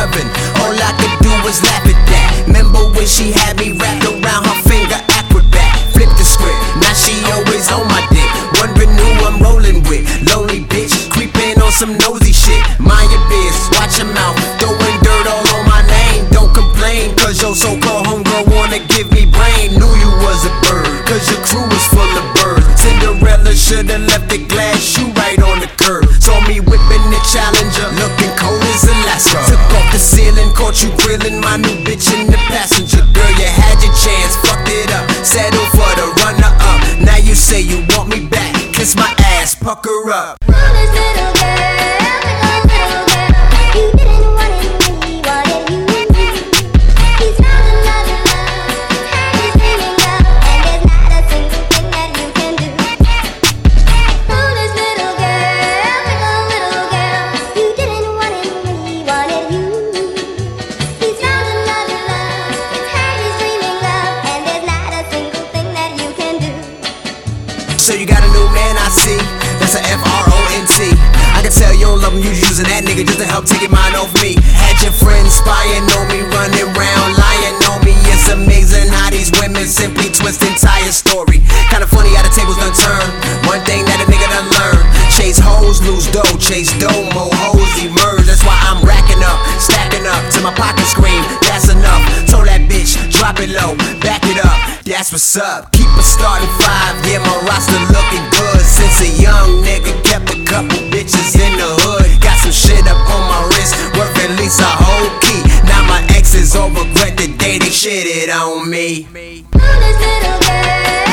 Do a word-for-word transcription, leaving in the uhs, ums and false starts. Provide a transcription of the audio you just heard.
loving. All I could do was laugh at that. Remember when she had me wrapped around her finger, acrobat. Flip the script, now she always on my dick. Wondering who I'm rolling with. Lonely bitch, creeping on some nosy shit. Mind your biz, watch your mouth. Throwing dirt all on my name. Don't complain, cause your so-called homegirl wanna give me brain. Knew you was a bird, cause your crew was full of birds. Cinderella should've left the glass shoe right on the curb. Saw me whipping the Challenger, looking cold as Alaska. Took off the ceiling, caught you grilling my new bitch in the passenger. Girl, you had your chance, fucked it up. Settle for the runner-up. Now you say you want me back. Kiss my ass, pucker up. Foolish little girl, little girl, you didn't want it, we wanted you. He's found another love, he's dreaming love, and there's not a single thing that you can do. Foolish little girl, little, little girl, you didn't want it, we wanted you. He's found another love, he's dreaming love, and there's not a single thing that you can do. So you got a new man, I see. That's a F R O N T. I can tell you don't love him, you using that nigga just to help take your mind off me. Had your friends spying on me, running around, lying on me. It's amazing how these women simply twist entire story. Kinda funny how the tables done turn. One thing that a nigga done learn: chase hoes, lose dough, chase dough, more hoes emerge. That's why I'm racking up, stacking up, till my pocket scream, that's enough. Told that bitch, drop it low, back it up, that's what's up. Keep a starting five, yeah, my roster looking good. Since a young nigga kept a couple bitches in the hood. Got some shit up on my wrist, worth at least a whole key. Now my exes all regret the day they shitted on me. Foolish little girl.